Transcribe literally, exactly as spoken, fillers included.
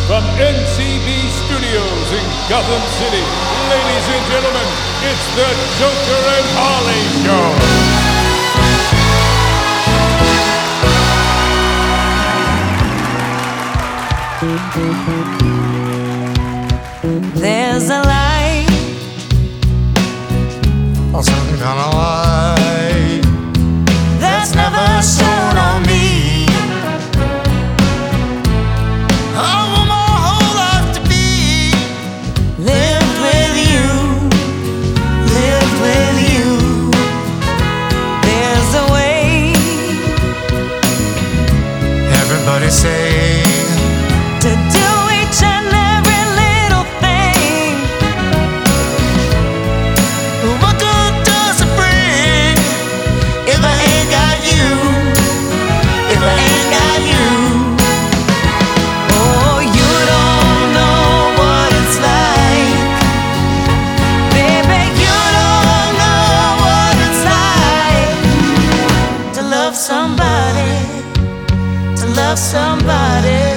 from N C B Studios in Gotham City, ladies and gentlemen, it's the Joker and Harley Show. There's a light, or some kind of light that's never shone on me. Everybody say to do each and every little thing. What good does it bring if I ain't got you? If I ain't got you? Oh, you don't know what it's like, baby. You don't know what it's like to love somebody. To love somebody.